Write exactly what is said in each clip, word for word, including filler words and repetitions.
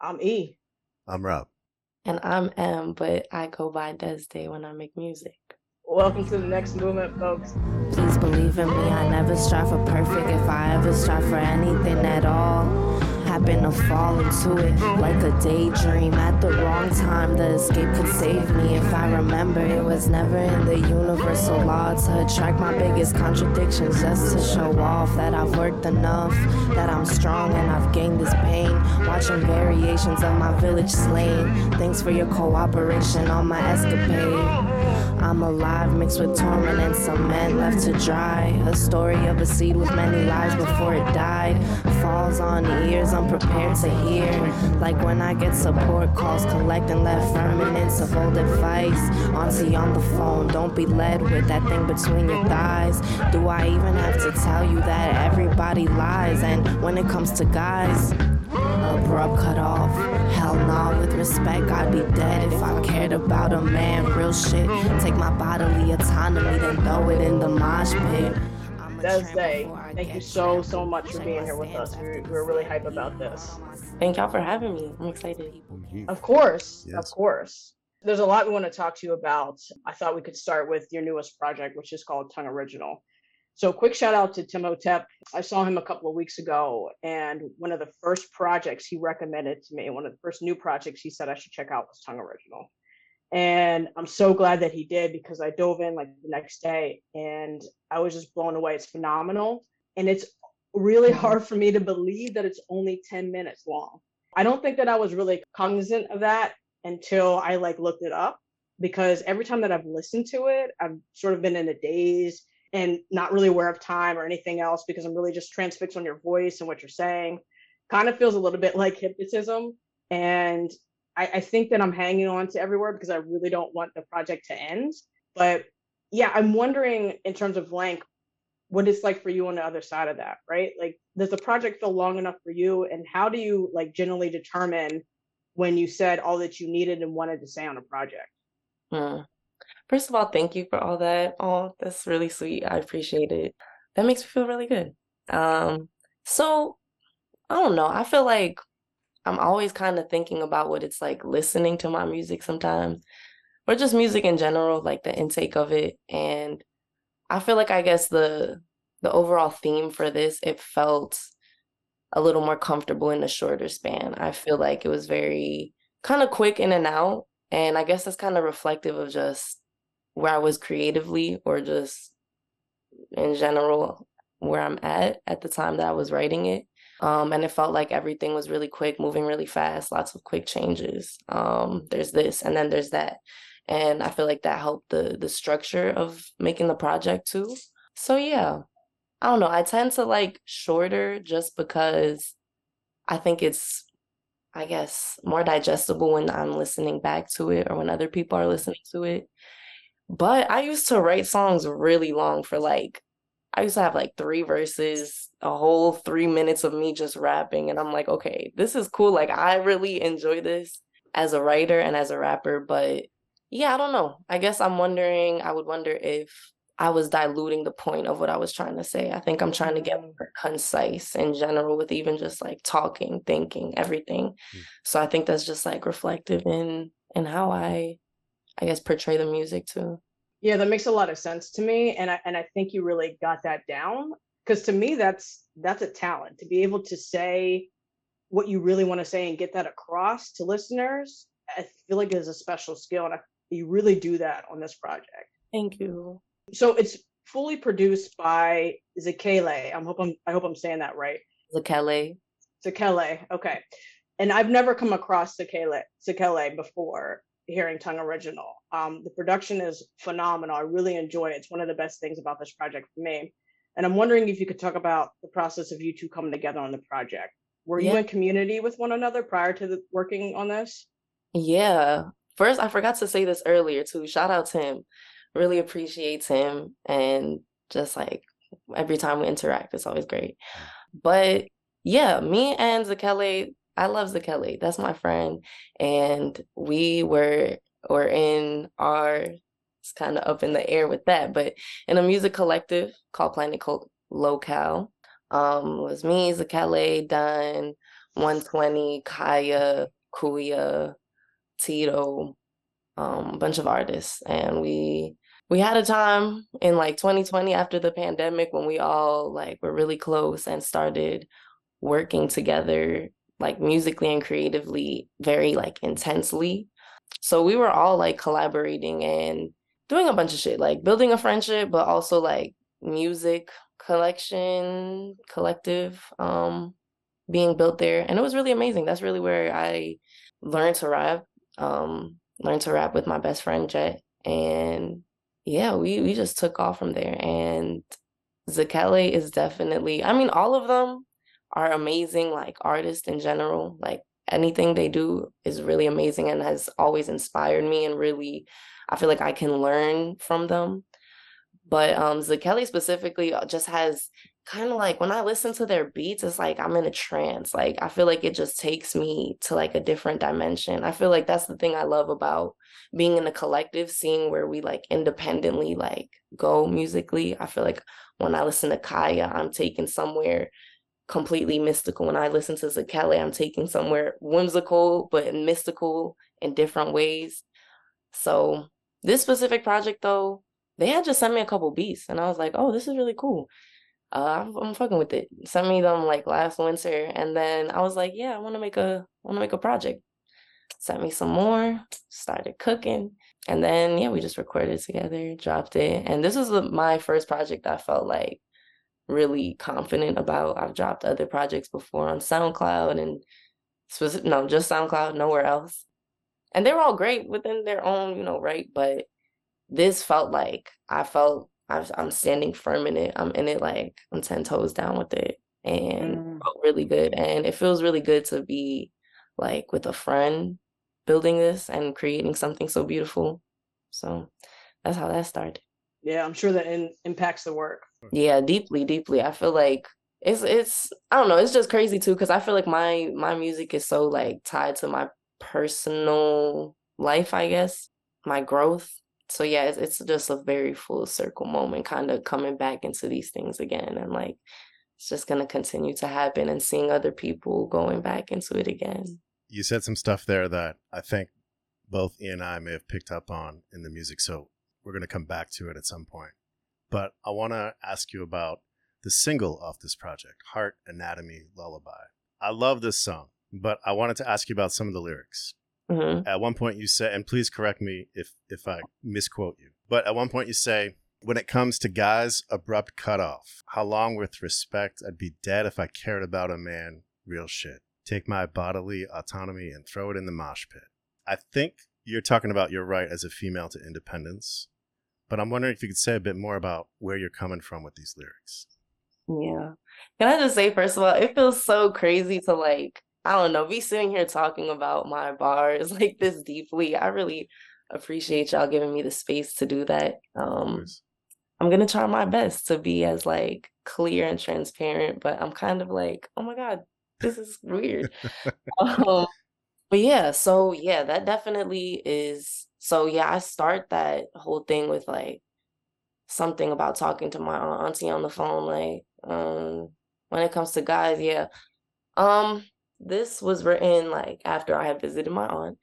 I'm E. I'm Rob. And I'm M, but I go by Desday when I make music. Welcome to the next movement, folks. Please believe in me, I never strive for perfect. If I ever strive for anything at all, happen to fall into it like a daydream. At the wrong time, the escape could save me. If I remember, it was never in the universal law to attract my biggest contradictions, just to show off that I've worked enough, that I'm strong and I've gained this pain. Watching variations of my village slain. Thanks for your cooperation on my escapade. I'm alive, mixed with torment and cement left to dry. A story of a seed with many lives before it died. Falls on ears unprepared to hear. Like when I get support calls, collecting left remnants of old advice. Auntie on the phone, don't be led with that thing between your thighs. Do I even have to tell you that everybody lies? And when it comes to guys, abrupt cut off. Hell nah, with respect, I'd be dead if I cared about a man. Real shit, take my bodily autonomy, then throw it in the mosh pit. Desday, thank you so, so much for being here with us. We're, we're really hype about this. Thank y'all for having me. I'm excited. Of course, Yes. of course. There's a lot we want to talk to you about. I thought we could start with your newest project, which is called Tongue Original. So quick shout out to Tim Hotep. I saw him a couple of weeks ago, and one of the first projects he recommended to me, one of the first new projects he said I should check out was Tongue Original. And I'm so glad that he did, because I dove in like the next day and I was just blown away. It's phenomenal. And it's really hard for me to believe that it's only ten minutes long. I don't think that I was really cognizant of that until I like looked it up, because every time that I've listened to it, I've sort of been in a daze and not really aware of time or anything else, because I'm really just transfixed on your voice and what you're saying. Kind of feels a little bit like hypnotism. And I, I think that I'm hanging on to every word because I really don't want the project to end. But yeah, I'm wondering in terms of length, what it's like for you on the other side of that, right? Like, does the project feel long enough for you? And how do you like generally determine when you said all that you needed and wanted to say on a project? Hmm. First of all, thank you for all that. Oh, that's really sweet. I appreciate it. That makes me feel really good. Um, so I don't know. I feel like I'm always kind of thinking about what it's like listening to my music sometimes, or just music in general, like the intake of it. And I feel like I guess the the overall theme for this, it felt a little more comfortable in a shorter span. I feel like it was very kind of quick in and out. And I guess that's kind of reflective of just where I was creatively, or just in general where I'm at at the time that I was writing it. Um, and it felt like everything was really quick, moving really fast, lots of quick changes. Um, there's this and then there's that. And I feel like that helped the the structure of making the project too. So yeah, I don't know. I tend to like shorter just because I think it's, I guess, more digestible when I'm listening back to it or when other people are listening to it. But I used to write songs really long for like, I used to have like three verses, a whole three minutes of me just rapping. And I'm like, okay, this is cool. Like, I really enjoy this as a writer and as a rapper. But yeah, I don't know. I guess I'm wondering, I would wonder if I was diluting the point of what I was trying to say. I think I'm trying to get more concise in general with even just like talking, thinking, everything. Mm. So I think that's just like reflective in in how I, I guess, portray the music too. Yeah, that makes a lot of sense to me. And I and I think you really got that down. Because to me, that's that's a talent to be able to say what you really want to say and get that across to listeners. I feel like is a special skill. And I, you really do that on this project. Thank you. So it's fully produced by Zekele. I'm hope I'm I hope I'm saying that right. Zekele. Zekele. Okay. And I've never come across Zekele Zekele before hearing Tongue Original. Um, the production is phenomenal. I really enjoy it. It's one of the best things about this project for me. And I'm wondering if you could talk about the process of you two coming together on the project. Were you Yeah. in community with one another prior to the, working on this? Yeah. First, I forgot to say this earlier too. Shout out to him. Really appreciates him. And just like every time we interact, it's always great. But yeah, me and Zekele, I love Zekele. That's my friend. And we were were in our, it's kind of up in the air with that, but in a music collective called Planet Co- Locale. Um, it was me, Zekele, Dunn, one twenty, Kaya, Kuya, Tito, um, a bunch of artists. And we we had a time in like twenty twenty after the pandemic when we all like were really close and started working together like musically and creatively very like intensely. So we were all like collaborating and doing a bunch of shit, like building a friendship, but also like music collection, collective, um, being built there. And it was really amazing. That's really where I learned to rap, um, learned to rap with my best friend Jet. And yeah, we we just took off from there. And Zakele is definitely, I mean, all of them are amazing, like artists in general. Like anything they do is really amazing and has always inspired me and really, I feel like I can learn from them. But um Zakele specifically uh, just has kind of like when I listen to their beats, it's like I'm in a trance. Like I feel like it just takes me to like a different dimension. I feel like that's the thing I love about being in a collective, seeing where we like independently like go musically. I feel like when I listen to Kaya, I'm taken somewhere completely mystical. When I listen to Zakele, I'm taken somewhere whimsical but mystical in different ways. So this specific project though, they had just sent me a couple beats and I was like, oh, this is really cool. Uh, I'm, I'm fucking with it. Sent me them like last winter, and then I was like, yeah, I want to make a want to make a project. Sent me some more, started cooking, and then yeah, we just recorded together, dropped it, and this was the, my first project I felt like really confident about. I've dropped other projects before on SoundCloud and specific, no, just SoundCloud, nowhere else, and they were all great within their own, you know, right, but this felt like I felt I was, I'm standing firm in it. I'm in it like I'm ten toes down with it and Mm. felt really good. And it feels really good to be like with a friend building this and creating something so beautiful. So that's how that started. Yeah, I'm sure that in, impacts the work. Yeah, deeply, deeply. I feel like it's it's I don't know, it's just crazy too because I feel like my my music is so like tied to my personal life, I guess, my growth. So yeah, it's, it's just a very full circle moment, kind of coming back into these things again, and like it's just gonna continue to happen, and seeing other people going back into it again. You said some stuff there that I think both Ian and I may have picked up on in the music, so we're gonna come back to it at some point. But I want to ask you about the single off this project, Heart Anatomy Lullaby. I love this song, but I wanted to ask you about some of the lyrics. Mm-hmm. At one point you say, and please correct me if, if I misquote you, but at one point you say, when it comes to guys, abrupt cutoff. How long with respect? I'd be dead if I cared about a man. Real shit. Take my bodily autonomy and throw it in the mosh pit. I think you're talking about your right as a female to independence, but I'm wondering if you could say a bit more about where you're coming from with these lyrics. Yeah. Can I just say, first of all, it feels so crazy to like, I don't know, be sitting here talking about my bars like this deeply. I really appreciate y'all giving me the space to do that. Um, I'm gonna try my best to be as like clear and transparent, but I'm kind of like, oh my God, this is weird. um, but yeah, so yeah, that definitely is. So yeah, I start that whole thing with like something about talking to my auntie on the phone, like um, when it comes to guys, yeah. Um, this was written like after I had visited my aunt,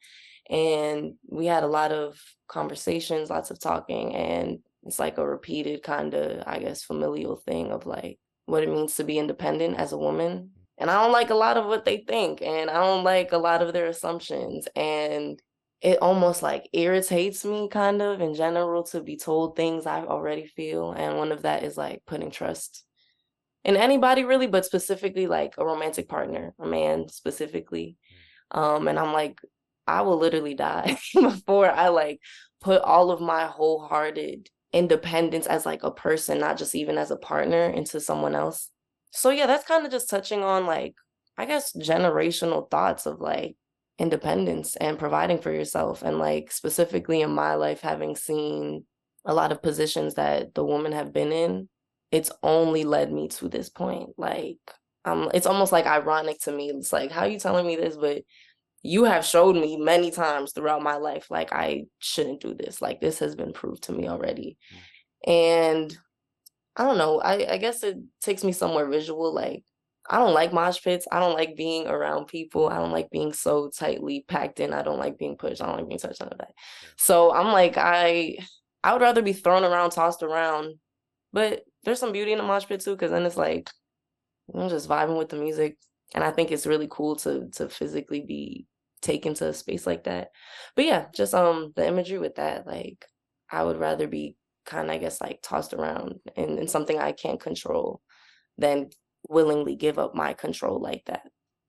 and we had a lot of conversations, lots of talking, and it's like a repeated kind of, I guess, familial thing of like what it means to be independent as a woman. And I don't like a lot of what they think, and I don't like a lot of their assumptions, and it almost like irritates me kind of in general to be told things I already feel. And one of that is like putting trust in anybody really, but specifically like a romantic partner, a man specifically. Um, and I'm like, I will literally die before I like put all of my wholehearted independence as like a person, not just even as a partner, into someone else. So yeah, that's kind of just touching on like, I guess, generational thoughts of like independence and providing for yourself. And like specifically in my life, having seen a lot of positions that the women have been in, it's only led me to this point. Like, um, it's almost like ironic to me. It's like, how are you telling me this? But you have showed me many times throughout my life, like, I shouldn't do this. Like, this has been proved to me already. Mm. And I don't know, I, I guess it takes me somewhere visual. Like, I don't like mosh pits. I don't like being around people. I don't like being so tightly packed in. I don't like being pushed. I don't like being touched, none of that. Yeah. So I'm like, I I would rather be thrown around, tossed around. But there's some beauty in the mosh pit too, because then it's like I'm just vibing with the music. And I think it's really cool to to physically be taken to a space like that. But yeah, just um the imagery with that, like I would rather be kind of, I guess, like tossed around in, in something I can't control than willingly give up my control like that.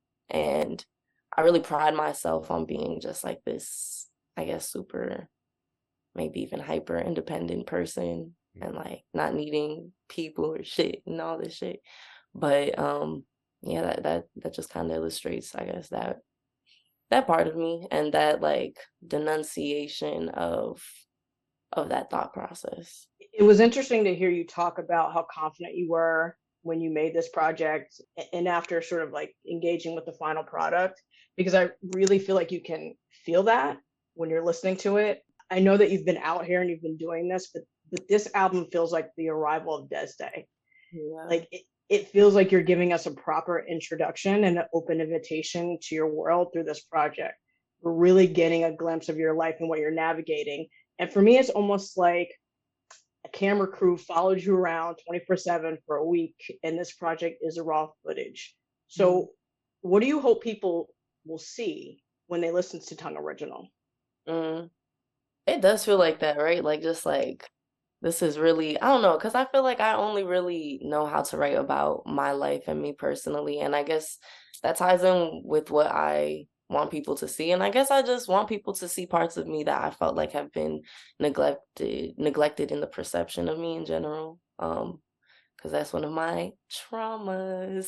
And I really pride myself on being just like this, I guess, super, maybe even hyper independent person and like not needing people or shit and all this shit. But um yeah, that that that just kind of illustrates, I guess, that that part of me and that like denunciation of of that thought process. It was interesting to hear you talk about how confident you were when you made this project a- and after sort of like engaging with the final product, because I really feel like you can feel that when you're listening to it. I know that you've been out here and you've been doing this, but but this album feels like the arrival of Des Day. Yeah. Like it, it feels like you're giving us a proper introduction and an open invitation to your world through this project. We're really getting a glimpse of your life and what you're navigating. And for me, it's almost like a camera crew followed you around twenty-four seven for a week, and this project is a raw footage. So, mm. what do you hope people will see when they listen to Tongue Original? Mm. It does feel like that, right? Like, just like, this is really, I don't know, because I feel like I only really know how to write about my life and me personally. And I guess that ties in with what I want people to see. And I guess I just want people to see parts of me that I felt like have been neglected, neglected in the perception of me in general. Um, because that's one of my traumas.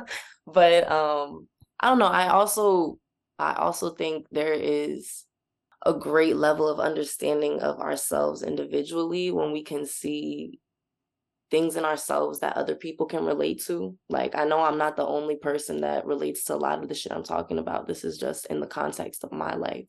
But um, I don't know. I also, I also think there is a great level of understanding of ourselves individually when we can see things in ourselves that other people can relate to. Like, I know I'm not the only person that relates to a lot of the shit I'm talking about. This is just in the context of my life.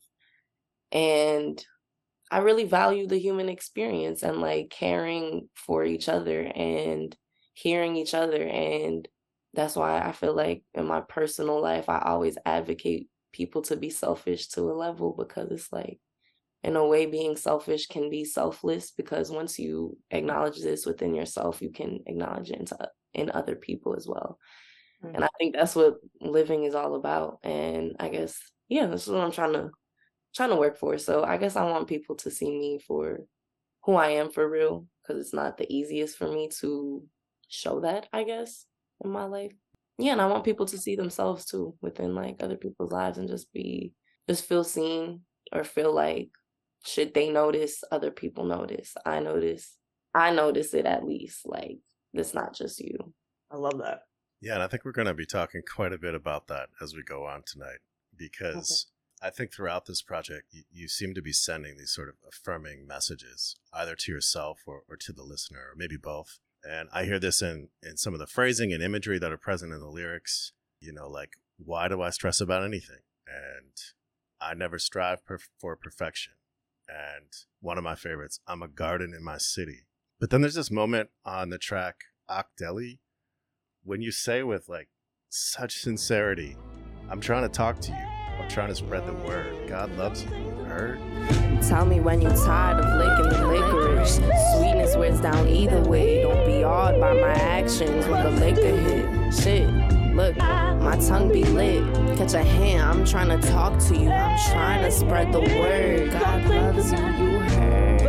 And I really value the human experience and like caring for each other and hearing each other. And that's why I feel like in my personal life, I always advocate people to be selfish to a level, because it's like, in a way, being selfish can be selfless, because once you acknowledge this within yourself, you can acknowledge it into, in other people as well. Mm-hmm. And I think that's what living is all about. And I guess, yeah, that's what I'm trying to trying to work for. So I guess I want people to see me for who I am for real, because it's not the easiest for me to show that, I guess, in my life. Yeah, and I want people to see themselves too within like other people's lives and just be, just feel seen, or feel like, should they notice, other people notice. I notice. I notice it at least. Like, it's not just you. I love that. Yeah, and I think we're going to be talking quite a bit about that as we go on tonight, because okay. I think throughout this project, you, you seem to be sending these sort of affirming messages, either to yourself or, or to the listener, or maybe both. And I hear this in, in some of the phrasing and imagery that are present in the lyrics, you know, like, why do I stress about anything? And I never strive per- for perfection. And one of my favorites, I'm a garden in my city. But then there's this moment on the track, Akdeli, when you say with like such sincerity, I'm trying to talk to you. I'm trying to spread the word. God loves you. Heard? Tell me when you're tired of licking the licorice. Sweetness wears down either way. Don't be awed by my actions when the liquor hit. Shit, look, my tongue be lit. Catch a hand, I'm trying to talk to you. I'm trying to spread the word. God loves you, you heard.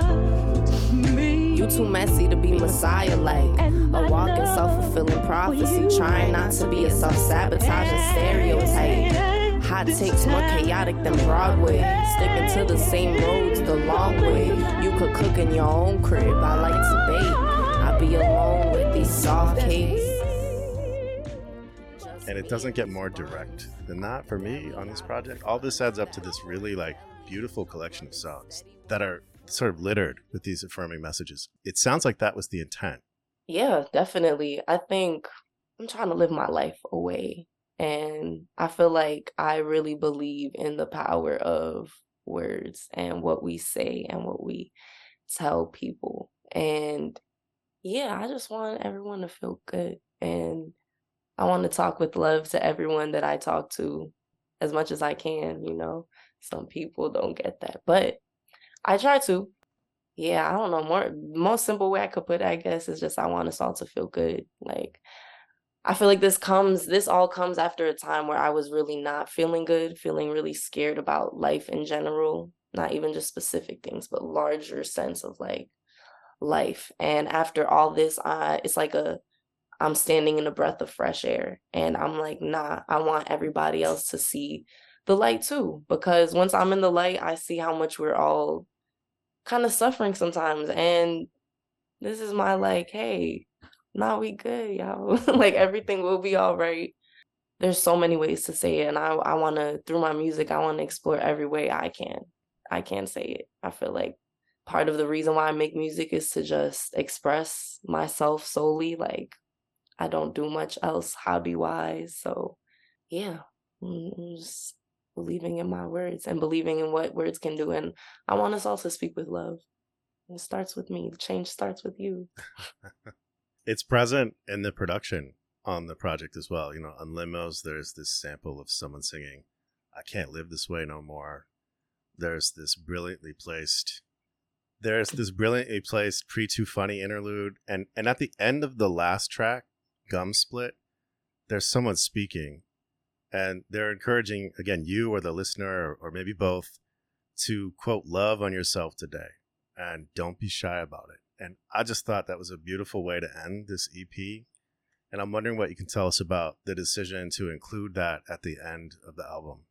You too messy to be Messiah-like. A walking self-fulfilling prophecy. Trying not to be a self-sabotaging stereotype. Hot takes more chaotic than Broadway. Sticking to the same roads the long way. You could cook in your own crib. I like to bake. I be alone with these soft cakes. And it doesn't get more direct than that for me on this project. All this adds up to this really like beautiful collection of songs that are sort of littered with these affirming messages. It sounds like that was the intent. Yeah, definitely. I think I'm trying to live my life away. And I feel like I really believe in the power of words and what we say and what we tell people. And yeah, I just want everyone to feel good. And I want to talk with love to everyone that I talk to as much as I can, you know. Some people don't get that, but I try to. Yeah, I don't know. More most simple way I could put it, I guess, is just I want us all to feel good. Like I feel like this comes this all comes after a time where I was really not feeling good, feeling really scared about life in general, not even just specific things, but larger sense of like life. And after all this, I it's like a I'm standing in a breath of fresh air and I'm like, nah, I want everybody else to see the light too. Because once I'm in the light, I see how much we're all kind of suffering sometimes. And this is my like, hey, nah, we good, y'all. Like everything will be all right. There's so many ways to say it. And I, I want to, through my music, I want to explore every way I can. I can say it. I feel like part of the reason why I make music is to just express myself solely. Like I don't do much else hobby wise. So yeah, mm, just believing in my words and believing in what words can do. And I want us all to speak with love. It starts with me. Change starts with you. It's present in the production on the project as well. You know, on Limos, there's this sample of someone singing, "I can't live this way no more." There's this brilliantly placed, there's this brilliantly placed Pre Too Funny interlude. And, and at the end of the last track, Gum Split, there's someone speaking and they're encouraging, again, you or the listener, or, or maybe both, to quote, love on yourself today and don't be shy about it. And I just thought that was a beautiful way to end this E P. And I'm wondering what you can tell us about the decision to include that at the end of the album.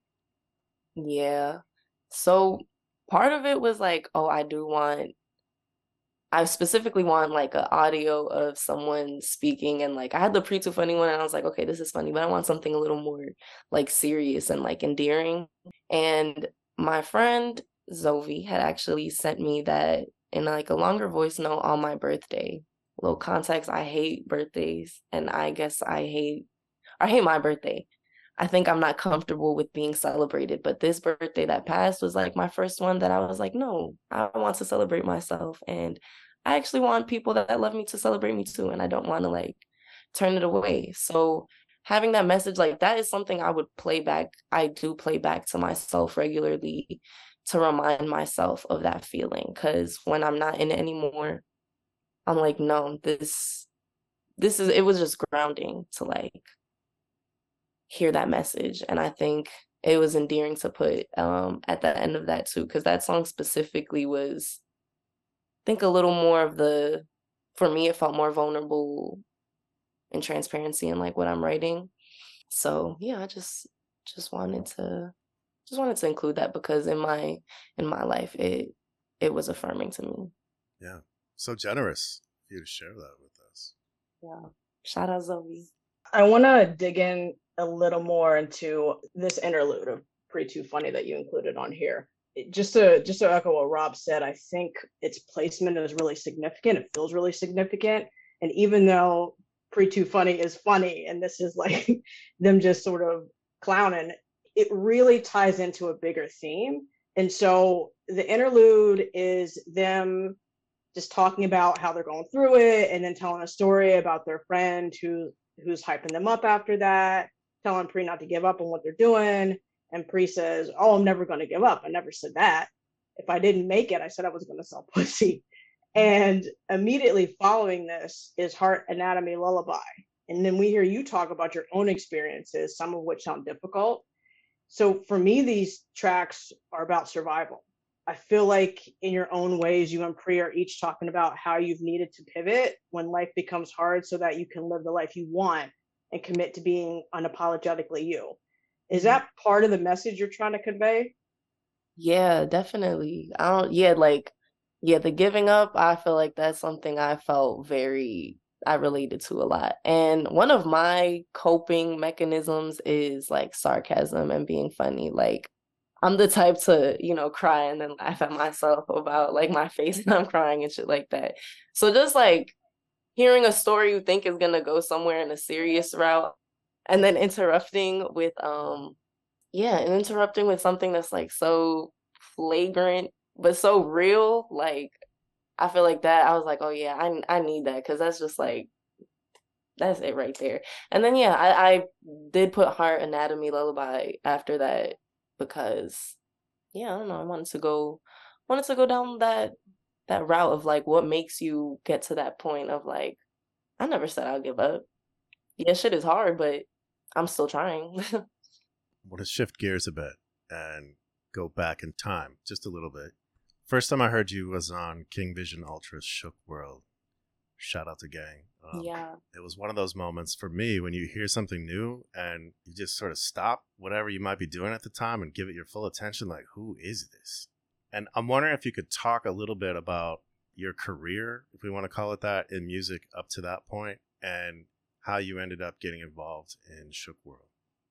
Yeah. So part of it was like, oh, I do want, I specifically want like an audio of someone speaking. And like I had the Pre Too Funny one and I was like, okay, this is funny, but I want something a little more like serious and like endearing. And my friend Zovi had actually sent me that in like a longer voice note on my birthday. Little context, I hate birthdays and I guess I hate, I hate my birthday. I think I'm not comfortable with being celebrated, but this birthday that passed was like my first one that I was like, no, I want to celebrate myself. And I actually want people that love me to celebrate me too. And I don't want to like turn it away. So having that message like that is something I would play back. I do play back to myself regularly to remind myself of that feeling. Cause when I'm not in it anymore, I'm like, no, this, this is, it was just grounding to like, hear that message. And I think it was endearing to put um at the end of that too, because that song specifically was, I think, a little more of the, for me it felt more vulnerable and transparency in like what I'm writing. So yeah, I just just wanted to just wanted to include that because in my in my life it it was affirming to me. Yeah, so generous of you to share that with us. Yeah, shout out Zoe. I want to dig in a little more into this interlude of Pre Too Funny that you included on here. It, just to just to echo what Rob said, I think its placement is really significant. It feels really significant, and even though Pre Too Funny is funny, and this is like them just sort of clowning, it really ties into a bigger theme. And so the interlude is them just talking about how they're going through it, and then telling a story about their friend who who's hyping them up after that, telling Pre not to give up on what they're doing. And Pre says, oh, I'm never going to give up. I never said that. If I didn't make it, I said I was going to sell pussy. And immediately following this is Heart Anatomy Lullaby. And then we hear you talk about your own experiences, some of which sound difficult. So for me, these tracks are about survival. I feel like in your own ways, you and Pre are each talking about how you've needed to pivot when life becomes hard so that you can live the life you want and commit to being unapologetically you. Is that part of the message you're trying to convey? Yeah, definitely. I don't, yeah, like, yeah, the giving up, I feel like that's something I felt very, I related to a lot. And one of my coping mechanisms is like sarcasm and being funny. Like, I'm the type to, you know, cry and then laugh at myself about like my face and I'm crying and shit like that. So just like hearing a story you think is gonna go somewhere in a serious route and then interrupting with um yeah, and interrupting with something that's like so flagrant but so real, like I feel like that I was like, oh yeah, I I need that because that's just like that's it right there. And then yeah, I, I did put Heart Anatomy Lullaby after that because yeah, I don't know, I wanted to go wanted to go down that that route of like what makes you get to that point of like, I never said I'll give up. Yeah, shit is hard, but I'm still trying. Want to shift gears a bit and go back in time just a little bit. First time I heard you was on King Vision Ultra's Shook World. Shout out to Gang. Um, Yeah. It was one of those moments for me when you hear something new and you just sort of stop whatever you might be doing at the time and give it your full attention. Like, who is this? And I'm wondering if you could talk a little bit about your career, if we want to call it that, in music up to that point, and how you ended up getting involved in Shook World.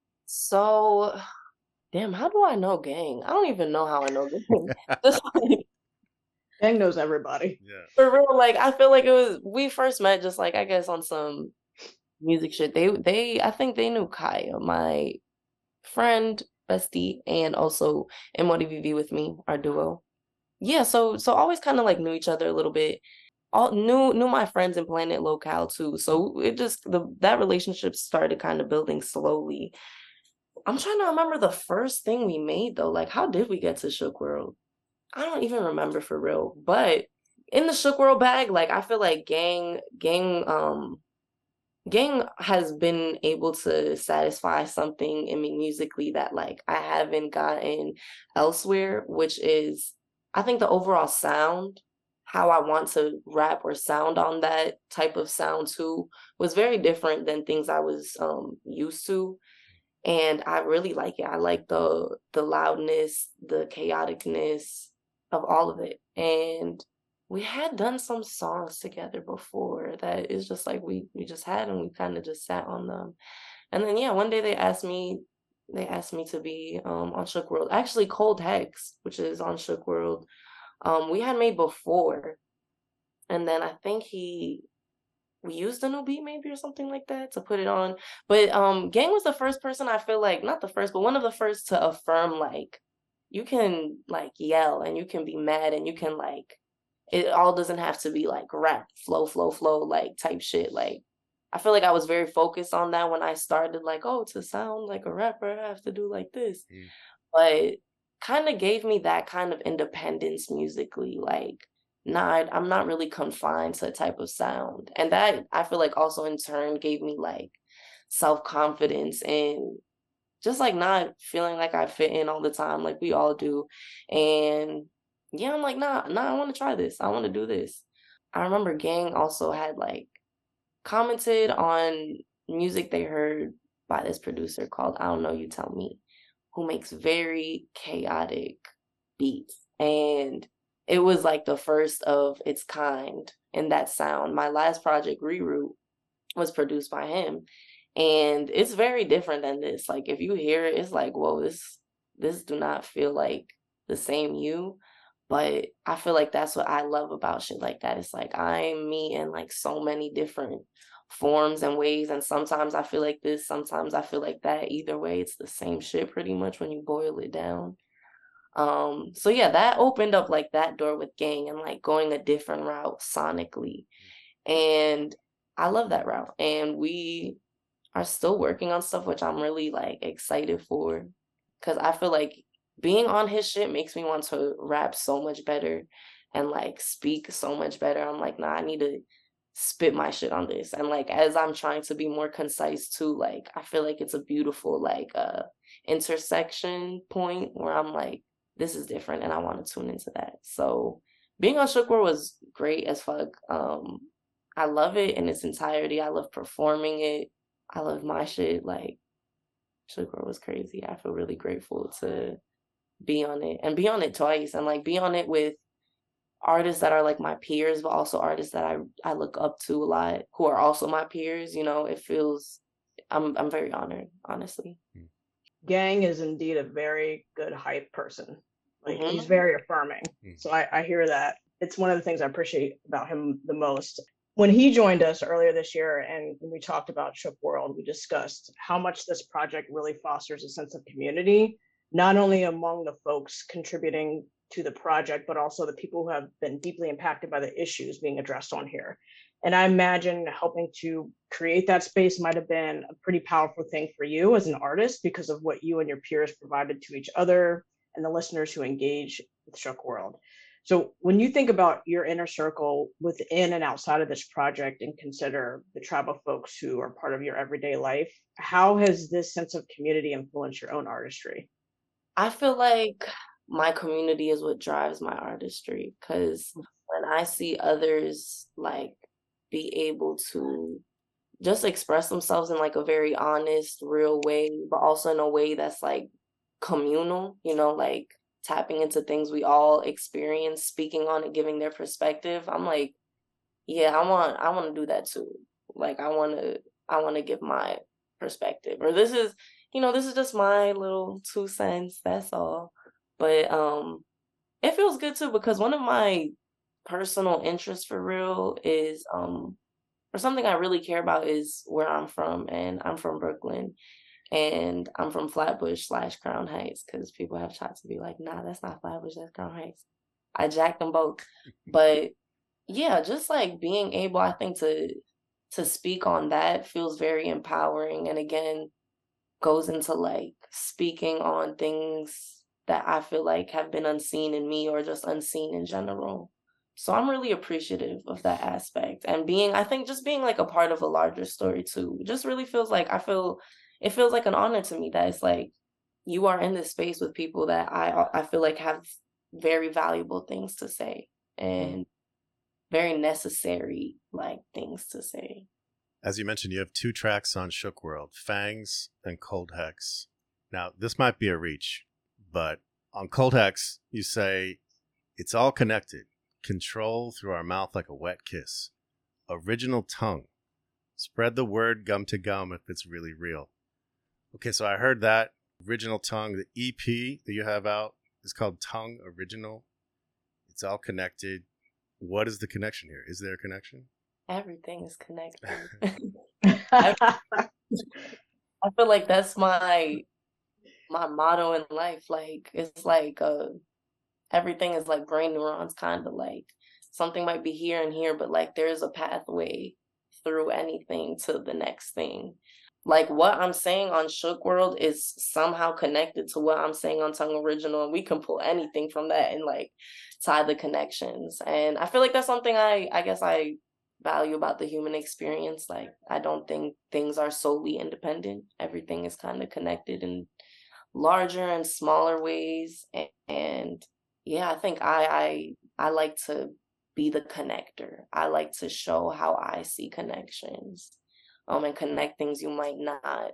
So, damn, how do I know Gang? I don't even know how I know Gang. Just like, Gang knows everybody. Yeah. for real, like I feel like it was we first met just like I guess on some music shit. They they I think they knew Kaya, my friend, bestie, and also M O D V V with me, our duo. Yeah, so so always kind of like knew each other a little bit. All knew knew my friends in Planet Locale too. So it just the that relationship started kind of building slowly. I'm trying to remember the first thing we made though. Like, how did we get to Shook World? I don't even remember for real. But in the Shook World bag, like I feel like Gang Gang um Gang has been able to satisfy something in me musically that like I haven't gotten elsewhere, which is I think the overall sound, how I want to rap or sound on that type of sound too, was very different than things I was um used to. And I really like it. I like the the loudness, the chaoticness of all of it. And we had done some songs together before that is just like we we just had and we kind of just sat on them. And then yeah, one day they asked me they asked me to be um on Shook World. Actually Cold Hex, which is on Shook World, um we had made before. And then I think he we used a new beat maybe or something like that to put it on. But um Gang was the first person I feel like, not the first, but one of the first to affirm like you can like yell and you can be mad and you can like it all doesn't have to be like rap, flow, flow, flow, like type shit. Like I feel like I was very focused on that when I started, like, oh, to sound like a rapper, I have to do like this. Mm. But kind of gave me that kind of independence musically. Like, nah, I'm not really confined to a type of sound. And that I feel like also in turn gave me like self-confidence and just like not feeling like I fit in all the time, like we all do. And yeah, I'm like, nah, nah, I want to try this. I want to do this. I remember Gang also had like commented on music they heard by this producer called I Don't Know, You Tell Me, who makes very chaotic beats. And it was like the first of its kind in that sound. My last project, Reroute, was produced by him. And it's very different than this. Like if you hear it, it's like, whoa, this this do not feel like the same you. But I feel like that's what I love about shit like that. It's like I'm me in like so many different forms and ways. And sometimes I feel like this, sometimes I feel like that. Either way, it's the same shit pretty much when you boil it down. Um, so yeah, that opened up like that door with Gang and like going a different route sonically. And I love that route. And we are still working on stuff, which I'm really like excited for. Cause I feel like being on his shit makes me want to rap so much better and like speak so much better. I'm like, nah, I need to spit my shit on this. And like as I'm trying to be more concise too, like I feel like it's a beautiful like uh intersection point where I'm like, this is different and I want to tune into that. So being on Shook World was great as fuck. Um I love it in its entirety. I love performing it. I love my shit. Like Shook World was crazy. I feel really grateful to be on it and be on it twice and like be on it with artists that are like my peers, but also artists that I I look up to a lot who are also my peers. You know, it feels I'm I'm very honored, honestly. Gang is indeed a very good hype person. Like Mhm. he's very affirming. Mhm. So I, I hear that. It's one of the things I appreciate about him the most. When he joined us earlier this year and we talked about Shook World, we discussed how much this project really fosters a sense of community, not only among the folks contributing to the project, but also the people who have been deeply impacted by the issues being addressed on here. And I imagine helping to create that space might have been a pretty powerful thing for you as an artist because of what you and your peers provided to each other and the listeners who engage with Shook World. So, when you think about your inner circle within and outside of this project and consider the tribe of folks who are part of your everyday life, how has this sense of community influenced your own artistry? I feel like my community is what drives my artistry because when I see others like be able to just express themselves in like a very honest, real way, but also in a way that's like communal, you know, like tapping into things we all experience, speaking on it, giving their perspective. I'm like, yeah, I want I want to do that too. Like I want to I want to give my perspective. Or this is, you know, this is just my little two cents, that's all. But um it feels good too because one of my personal interests for real is um or something I really care about is where I'm from, and I'm from Brooklyn, and I'm from Flatbush slash Crown Heights because people have tried to be like, nah, that's not Flatbush, that's Crown Heights. I jacked them both, but yeah, just like being able, I think to to speak on that feels very empowering, and again, goes into like speaking on things that I feel like have been unseen in me or just unseen in general. So I'm really appreciative of that aspect and being, I think just being like a part of a larger story too, just really feels like I feel, it feels like an honor to me that it's like you are in this space with people that I I feel like have very valuable things to say Mm. and very necessary like things to say. As you mentioned, you have two tracks on Shook World, Fangs and Cold Hex. Now, this might be a reach, but on Cold Hex, you say, it's all connected. Control through our mouth like a wet kiss. Original tongue. Spread the word gum to gum if it's really real. Okay, so I heard that. Original tongue. The E P that you have out is called Tongue Original. It's all connected. What is the connection here? Is there a connection? Everything is connected. I, I feel like that's my my motto in life. Like it's like uh everything is like brain neurons, kind of like something might be here and here, but like there's a pathway through anything to the next thing. Like what I'm saying on Shook World is somehow connected to what I'm saying on Tongue Original, and we can pull anything from that and like tie the connections. And I feel like that's something I I guess I value about the human experience. Like I don't think things are solely independent. Everything is kind of connected in larger and smaller ways. And, and yeah, I think I I I like to be the connector. I like to show how I see connections. Um, and connect things you might not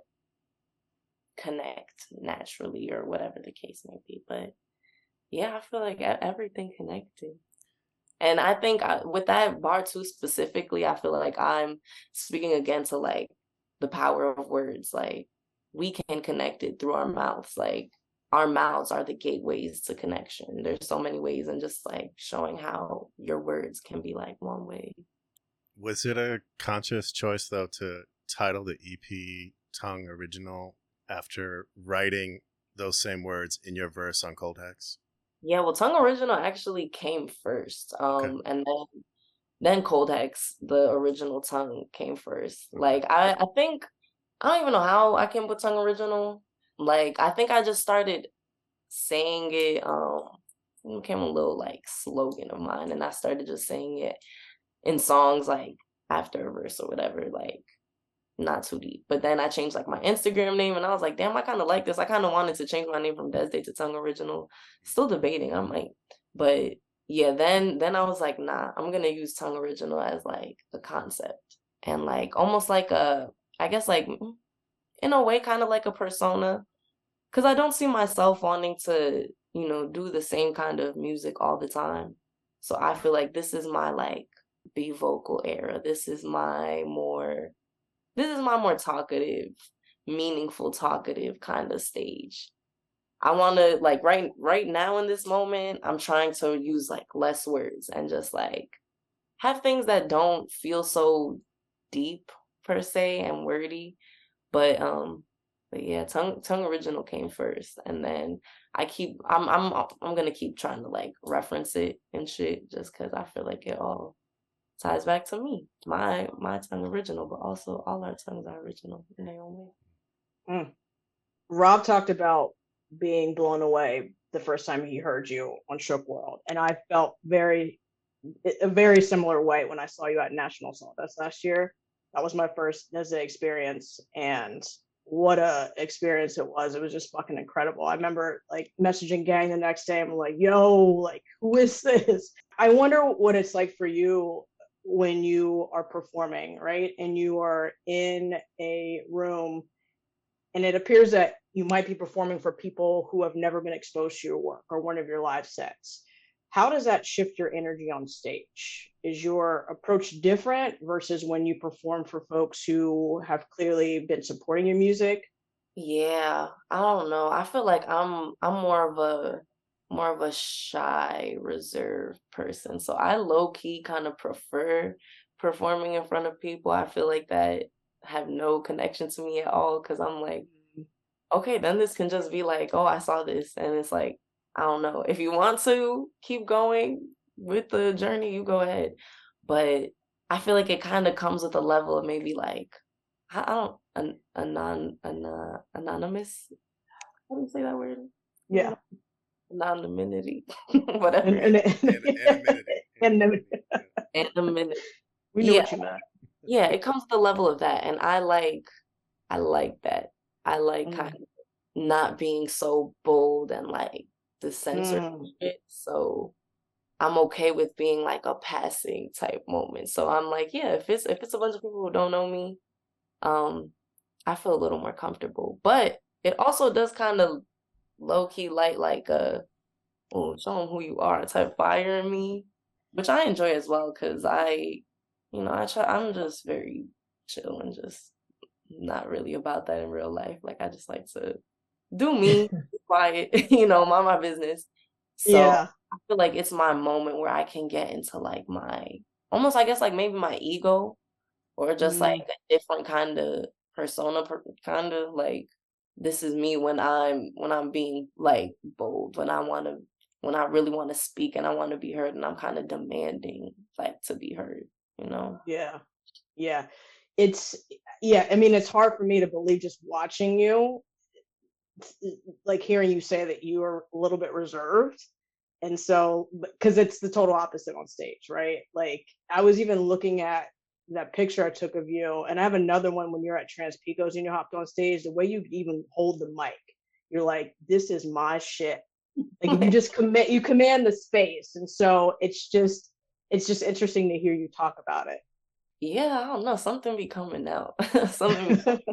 connect naturally or whatever the case may be. But yeah, I feel like e- everything connected. And I think I, with that bar too specifically, I feel like I'm speaking again to like the power of words. Like we can connect it through our mouths. Like our mouths are the gateways to connection. There's so many ways, and just like showing how your words can be like one way. Was it a conscious choice, though, to title the E P Tongue Original after writing those same words in your verse on Cold Hex? Yeah, well, Tongue Original actually came first. Okay. Um, and then then Cold Hex, the original Tongue came first. Okay. Like I, I think I don't even know how I came with Tongue Original. Like I think I just started saying it. Um, it became a little like slogan of mine, and I started just saying it in songs like after a verse or whatever. Like not too deep. But then I changed like my Instagram name, and I was like, damn, I kind of like this. I kind of wanted to change my name from Desday to Tongue Original. Still debating. I'm like, but yeah, then then I was like, nah, I'm gonna use Tongue Original as like a concept and like almost like a, I guess like in a way kind of like a persona, because I don't see myself wanting to, you know, do the same kind of music all the time. So I feel like this is my like be vocal era. This is my more this is my more talkative, meaningful, talkative kind of stage. I want to like right right now in this moment, I'm trying to use like less words and just like have things that don't feel so deep per se and wordy. But um, but yeah, tongue tongue original came first, and then I keep I'm I'm I'm gonna keep trying to like reference it and shit just because I feel like it all ties back to me, my my tongue original, but also all our tongues are original in their own way. Mm. Rob talked about being blown away the first time he heard you on Shook World, and I felt very a very similar way when I saw you at National Sawdust last year. That was my first N Z A experience, and what a experience it was. It was just fucking incredible. I remember like messaging Gang the next day. I'm like, yo, like, who is this? I wonder what it's like for you when you are performing, right? And you are in a room and it appears that you might be performing for people who have never been exposed to your work or one of your live sets. How does that shift your energy on stage? Is your approach different versus when you perform for folks who have clearly been supporting your music? Yeah, I don't know. I feel like I'm I'm more of a more of a shy, reserved person. So I low key kind of prefer performing in front of people. I feel like that have no connection to me at all because I'm like, okay, then this can just be like, oh, I saw this, and it's like, I don't know. If you want to keep going with the journey, you go ahead. But I feel like it kind of comes with a level of maybe like, I I don't, an, anon, an, anonymous. How do you say that word? Yeah. Anonymity, whatever. And, and, Anonymity. Anonymity. Anonymity. We knew Yeah. what you meant. Yeah, it comes with the level of that, and I like, I like that. I like Mm. kind of not being so bold and like the censored Mm. shit. So I'm okay with being like a passing type moment. So I'm like, yeah, if it's if it's a bunch of people who don't know me, um, I feel a little more comfortable. But it also does kind of low key light like a, oh, show them who you are type fire in me, which I enjoy as well because I, you know, I try. I'm just very chill and just not really about that in real life. Like I just like to do me, be quiet, you know, mind my business. So Yeah. I feel like it's my moment where I can get into like my almost, I guess, like maybe my ego or just Mm. like a different kind of persona, per, kind of like this is me when I'm when I'm being like bold, when I want to, when I really want to speak and I want to be heard, and I'm kind of demanding like to be heard, you know? Yeah. Yeah. It's, yeah, I mean, it's hard for me to believe just watching you, like hearing you say that you are a little bit reserved. And so, because it's the total opposite on stage, right? Like, I was even looking at that picture I took of you, and I have another one when you're at Transpicos and you hopped on stage, the way you even hold the mic, you're like, this is my shit. Like, you just commit, you command the space. And so it's just, it's just interesting to hear you talk about it. Yeah, I don't know. Something be coming out. Something be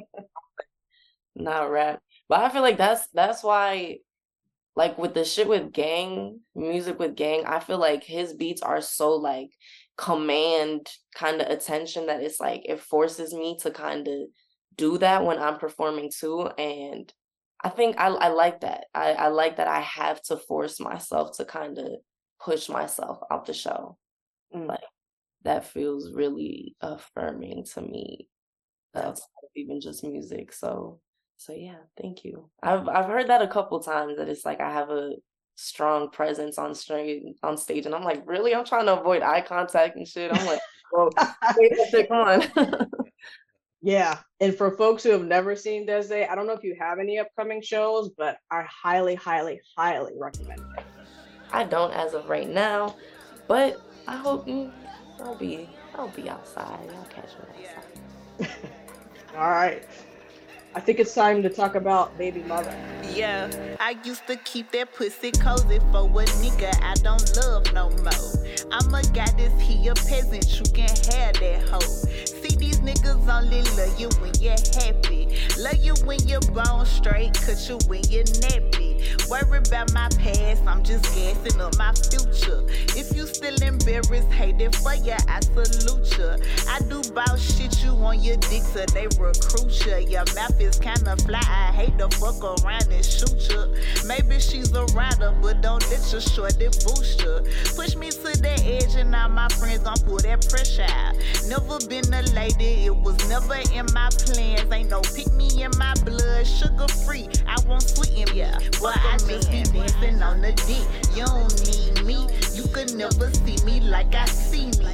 not rap. But I feel like that's that's why, like with the shit with Gang, music with Gang, I feel like his beats are so like command kind of attention that it's like it forces me to kind of do that when I'm performing too. And I think I I like that. I, I like that I have to force myself to kind of push myself out the show. Mm. Like that feels really affirming to me outside of even just music. So so yeah, thank you. I've I've heard that a couple times that it's like I have a strong presence on stage on stage and I'm like, really? I'm trying to avoid eye contact and shit. I'm like, well, wait, shit, come on. Yeah. And for folks who have never seen Desi, I don't know if you have any upcoming shows, but I highly, highly, highly recommend it. I don't as of right now, but I hope mm, I'll be I'll be outside. I'll catch me outside. All right. I think it's time to talk about Baby Mother. Yeah, I used to keep that pussy cozy for a nigga I don't love no more. I'm a goddess, he a peasant, you can have that hoe. See, these niggas only love you when you're happy. Love you when you're bone straight, cut you when you're nappy. Worry about my past, I'm just gassing up my future. If you still embarrassed, hating for ya, I salute ya. I do bout shit you on your dick so they recruit ya. Your mouth is kinda fly, I hate to fuck around and shoot ya. Maybe she's a rider, but don't let your shorty boost ya. Push me to the edge and now my friends gon' pull that pressure out. Never been a lady, it was never in my plans. Ain't no pick me in my blood, sugar free, I won't sweeten ya. But I just be dancing on the dick, you don't need me. You could never see me like I see me.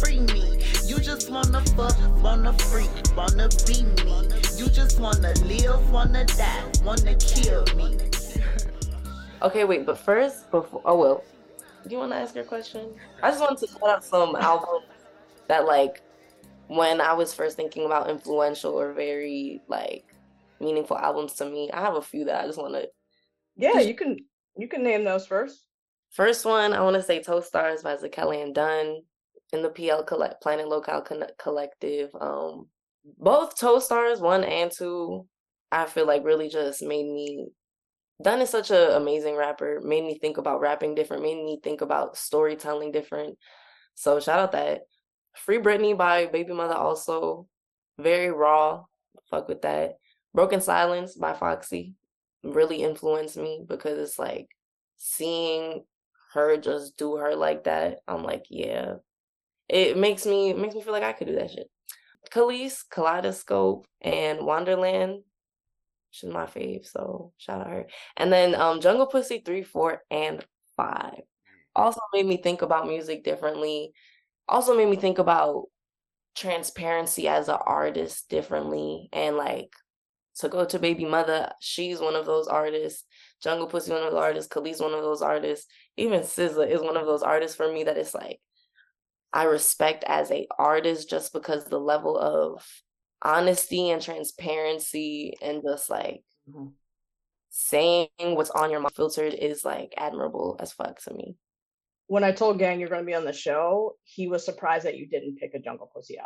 free me. You just wanna fuck, wanna freak, wanna be me. You just wanna live, wanna die, wanna kill me. Okay, wait, but first, before, oh well, do you want to ask your question? I just wanted to shout out some albums that, like, when I was first thinking about influential or very, like, meaningful albums to me, I have a few that I just want to. Yeah, you can you can name those first. First one, I want to say Toe Stars by Zakeli and Dunn in the P L Collect Planet Locale Con- Collective. Um, both Toe Stars, one and two, I feel like really just made me. Dunn is such an amazing rapper, made me think about rapping different, made me think about storytelling different. So shout out that. Free Britney by Baby Mother also. Very raw. Fuck with that. Broken Silence by Foxy really influenced me because it's like seeing her just do her like that. I'm like, yeah. It makes me it makes me feel like I could do that shit. Khalees, Kaleidoscope, and Wonderland. She's my fave, so shout out her. And then um, Jungle Pussy three, four, and five. Also made me think about music differently. Also made me think about transparency as an artist differently. And like, to go to Baby Mother, she's one of those artists. Jungle Pussy, one of those artists. Khalees, one of those artists. Even S Z A is one of those artists for me that it's like, I respect as a artist just because the level of honesty and transparency and just like mm-hmm. saying what's on your mind filtered is like admirable as fuck to me. When I told Gang you're going to be on the show, he was surprised that you didn't pick a Jungle Pussy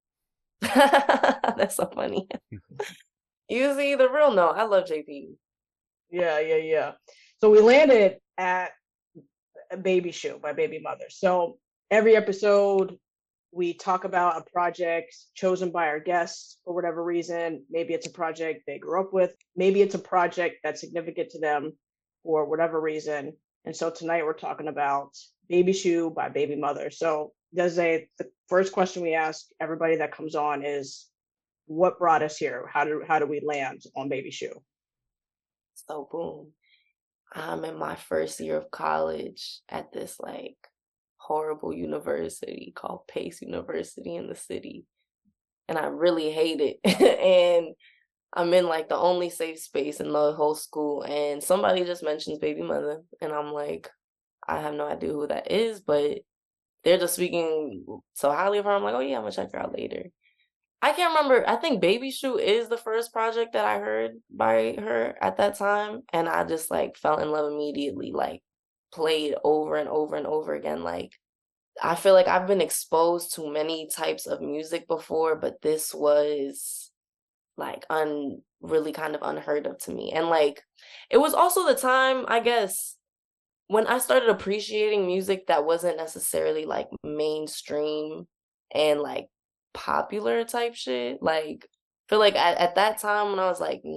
album. That's so funny. You see the real no. I love J P. Yeah, yeah, yeah. So we landed at Baby Shoe by Baby Mother. So every episode, we talk about a project chosen by our guests for whatever reason. Maybe it's a project they grew up with. Maybe it's a project that's significant to them for whatever reason. And so tonight we're talking about Baby Shoe by Baby Mother. So Desiree, the first question we ask everybody that comes on is, what brought us here? How do how do we land on Baby Shoe? So boom, I'm in my first year of college at this like horrible university called Pace University in the city. And I really hate it. And I'm in like the only safe space in the whole school. And somebody just mentions Baby Mother. And I'm like, I have no idea who that is, but they're just speaking so highly of her. I'm like, oh yeah, I'm gonna check her out later. I can't remember. I think Baby Shoe is the first project that I heard by her at that time. And I just like fell in love immediately, like played over and over and over again. Like, I feel like I've been exposed to many types of music before, but this was like un really kind of unheard of to me. And like, it was also the time, I guess, when I started appreciating music that wasn't necessarily like mainstream and like popular type shit. Like, I feel like at, at that time when I was like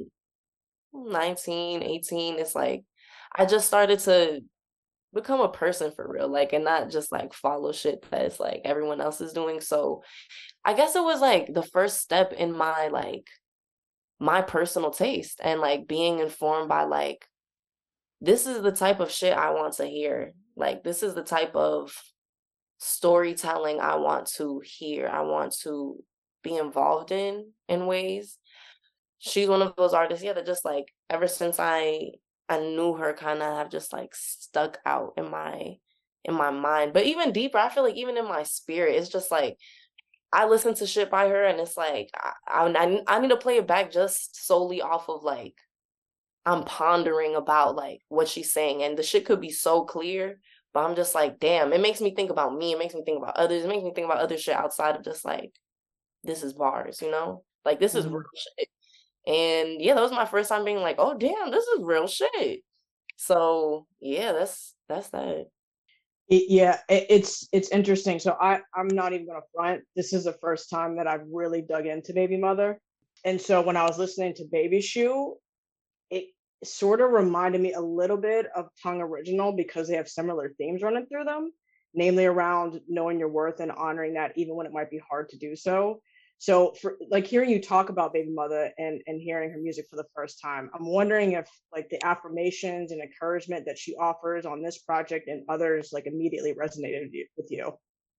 nineteen, eighteen, it's like, I just started to become a person for real, like, and not just like follow shit that's like everyone else is doing. So I guess it was like the first step in my like my personal taste and like being informed by like, this is the type of shit I want to hear. Like, this is the type of storytelling I want to hear. I want to be involved in in ways. She's one of those artists, yeah, that just like ever since I I knew her, kind of have just like stuck out in my in my mind. But even deeper, I feel like even in my spirit, it's just like I listen to shit by her, and it's like I I, I need to play it back just solely off of like I'm pondering about like what she's saying, and the shit could be so clear, but I'm just like, damn, it makes me think about me. It makes me think about others. It makes me think about other shit outside of just like, this is bars, you know? Like, this is mm-hmm. real shit. And yeah, that was my first time being like, oh, damn, this is real shit. So yeah, that's that's that. It, yeah, it, it's it's interesting. So I, I'm not even going to front. This is the first time that I've really dug into Baby Mother. And so when I was listening to Baby Shoe, it sort of reminded me a little bit of Tongue Original because they have similar themes running through them, namely around knowing your worth and honoring that even when it might be hard to do so. So for like hearing you talk about Baby Mother and, and hearing her music for the first time, I'm wondering if like the affirmations and encouragement that she offers on this project and others like immediately resonated with you.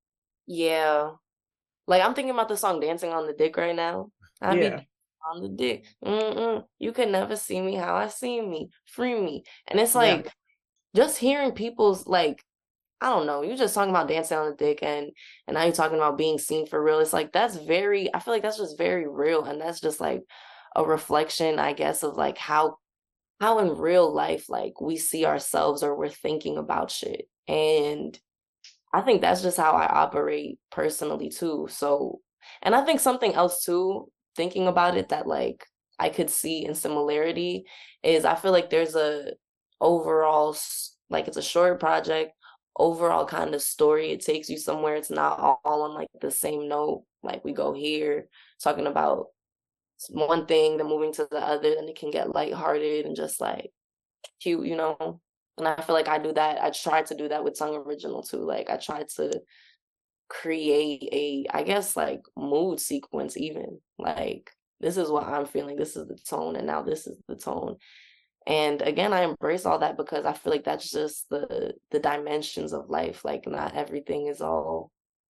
Yeah. Like, I'm thinking about the song Dancing on the Dick right now. I be Yeah. dancing on the dick. Mm-mm. You could never see me how I see me. Free me. And it's Yeah. like, just hearing people's, like, I don't know, you just talking about dancing on the dick and and now you're talking about being seen for real. It's like, that's very, I feel like that's just very real. And that's just like a reflection, I guess, of like how how in real life, like, we see ourselves or we're thinking about shit. And I think that's just how I operate personally too. So, and I think something else too, thinking about it that like I could see in similarity is I feel like there's a overall s- like it's a short project, overall kind of story. It takes you somewhere. It's not all, all on like the same note. Like we go here talking about one thing, then moving to the other, then it can get lighthearted and just like cute, you know? And I feel like I do that. I try to do that with Tongue Original too. Like I try to create a, I guess, like mood sequence even. Like this is what I'm feeling. This is the tone, and now this is the tone. And again, I embrace all that because I feel like that's just the the dimensions of life. Like not everything is all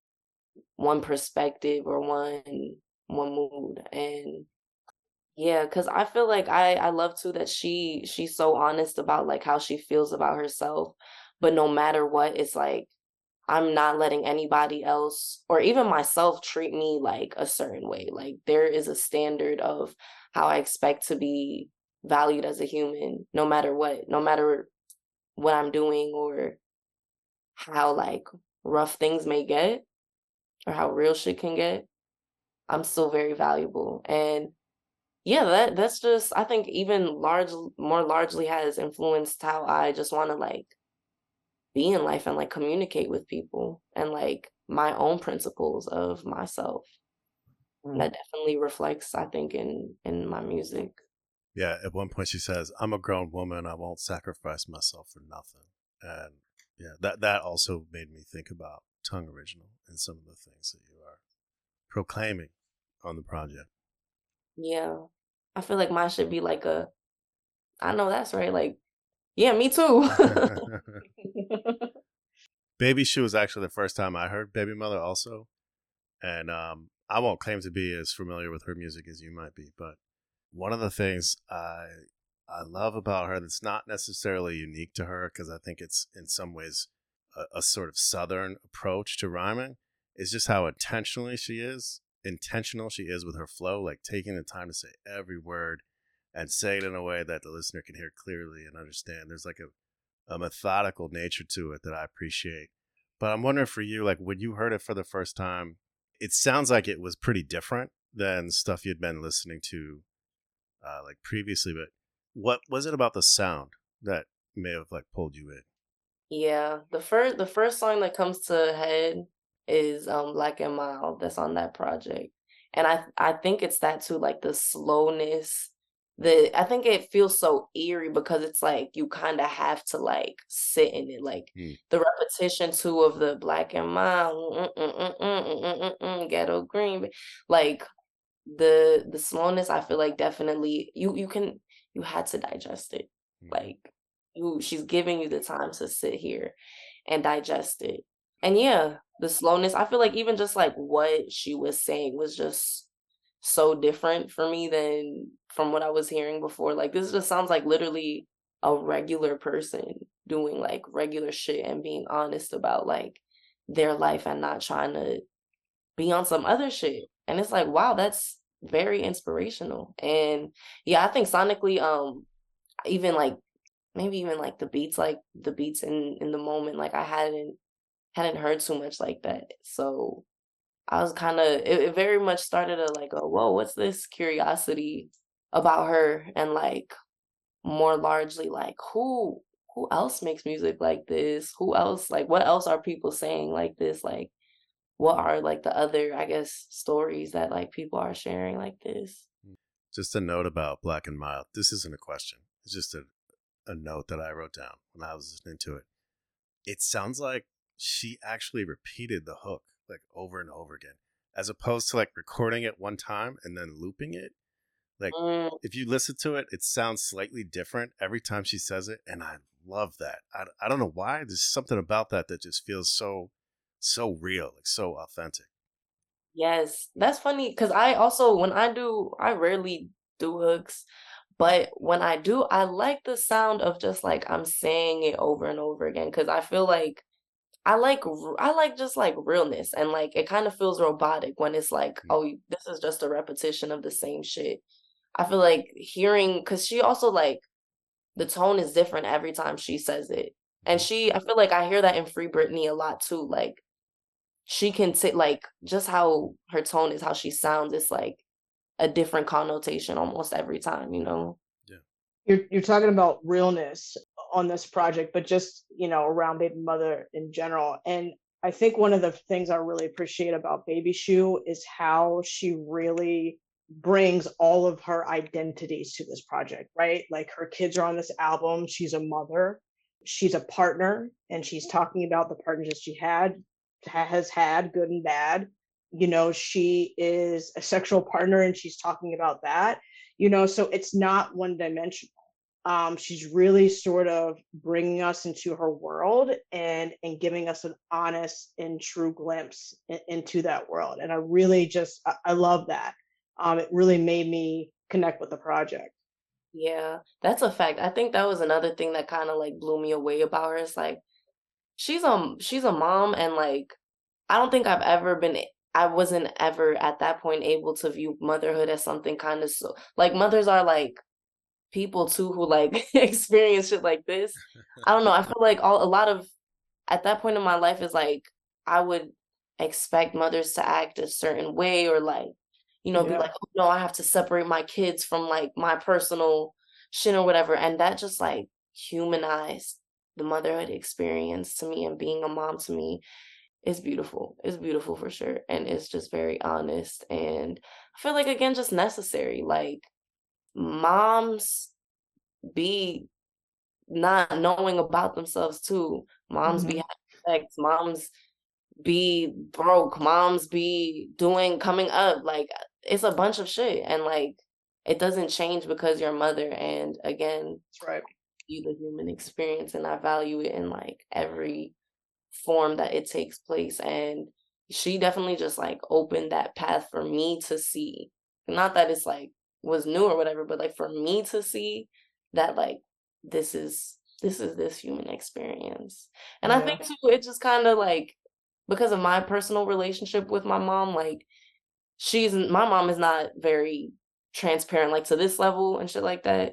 one perspective or one one mood. And yeah, because I feel like I I love too that she she's so honest about like how she feels about herself, but no matter what, it's like I'm not letting anybody else or even myself treat me like a certain way. Like there is a standard of how I expect to be valued as a human, no matter what, no matter what I'm doing or how like rough things may get or how real shit can get. I'm still very valuable. And yeah, that that's just I think even large more largely has influenced how I just want to like be in life and like communicate with people and like my own principles of myself. And Mm. that definitely reflects, I think, in in my music. Yeah, at one point she says, "I'm a grown woman. I won't sacrifice myself for nothing." And yeah, that that also made me think about Tongue Original and some of the things that you are proclaiming on the project. Yeah. I feel like mine should be like a I know that's right, like, yeah, me too. Baby Shoe was actually the first time I heard Baby Mother also. And um, I won't claim to be as familiar with her music as you might be, but one of the things I I love about her that's not necessarily unique to her, because I think it's in some ways a, a sort of Southern approach to rhyming, is just how intentionally she is, intentional she is with her flow, like taking the time to say every word and say it in a way that the listener can hear clearly and understand. There's like a, a methodical nature to it that I appreciate. But I'm wondering for you, like when you heard it for the first time, it sounds like it was pretty different than stuff you'd been listening to uh, like previously. But what was it about the sound that may have like pulled you in? Yeah, the first the first song that comes to head is um Black and Mild that's on that project. And I I think it's that too, like the slowness. The I think it feels so eerie because it's like you kind of have to like sit in it. Like Hmm. the repetition too of the Black and Mild, mm, mm, mm, mm, mm, mm, mm, mm, Ghetto Green, like the the slowness I feel like definitely you you can you had to digest it. Mhm. Like you she's giving you the time to sit here and digest it. And yeah, the slowness, I feel like even just like what she was saying was just so different for me than from what I was hearing before. Like this just sounds like literally a regular person doing like regular shit and being honest about like their life and not trying to be on some other shit. And it's like, wow, that's very inspirational. And yeah, I think sonically, um, even like maybe even like the beats, like the beats in in the moment, like I hadn't hadn't heard too much like that. So I was kind of it, it very much started a like, oh, whoa, what's this curiosity about her and like more largely like who who else makes music like this? Who else like what else are people saying like this? Like what are like the other, I guess, stories that like people are sharing like this? Just a note about Black and Mild. This isn't a question. It's just a, a note that I wrote down when I was listening to it. It sounds like she actually repeated the hook like over and over again, as opposed to like recording it one time and then looping it. Like Mm, if you listen to it, it sounds slightly different every time she says it, and I love that. I, I don't know why. There's something about that that just feels so so real, like so authentic. Yes, that's funny because I also, when I do, I rarely do hooks, but when I do, I like the sound of just like I'm saying it over and over again because I feel like I like r- I like just like realness and like it kind of feels robotic when it's like, Mm. oh, you- this is just a repetition of the same shit. I feel like hearing because she also like the tone is different every time she says it. And she, I feel like I hear that in Free Britney a lot too. Like she can say like just how her tone is, how she sounds, it's like a different connotation almost every time, you know? You're you're talking about realness on this project, but just, you know, around Baby Mother in general. And I think one of the things I really appreciate about Baby Shoe is how she really brings all of her identities to this project, right? Like her kids are on this album. She's a mother, she's a partner, and she's talking about the partners that she had, ha- has had, good and bad. You know, she is a sexual partner and she's talking about that, you know, so it's not one dimensional. Um, she's really sort of bringing us into her world and and giving us an honest and true glimpse in, into that world. And I really just I, I love that. Um, it really made me connect with the project. Yeah, that's a fact. I think that was another thing that kind of like blew me away about her. It's like she's um she's a mom and like I don't think I've ever been I wasn't ever at that point able to view motherhood as something kind of so like mothers are like people too who like experience shit like this. I don't know. I feel like all a lot of at that point in my life is like I would expect mothers to act a certain way or like, you know, be Yeah. like, oh no, I have to separate my kids from like my personal shit or whatever. And that just like humanized the motherhood experience to me and being a mom to me is beautiful. It's beautiful for sure. And it's just very honest. And I feel like again, just necessary. Like moms be not knowing about themselves too. Moms be Mhm. having sex, moms be broke, moms be doing coming up. Like it's a bunch of shit. And like it doesn't change because you're a mother. And again, That's right. you the human experience and I value it in like every form that it takes place. And she definitely just like opened that path for me to see. Not that it's like was new or whatever, but like for me to see that like this is this is this human experience. And I Yeah. think too it just kind of like because of my personal relationship with my mom, like she's my mom is not very transparent like to this level and shit like that.